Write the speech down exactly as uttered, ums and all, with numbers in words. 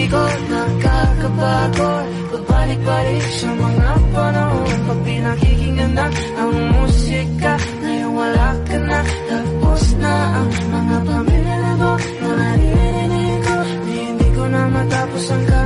di ko nakakabago. Babalik-balik sa mga panahon pag pinakikinggan na ang musika. Ngayon wala ka na, tapos na ang mga pamilya na to na naririnig ko. Di hindi ko na matapos ang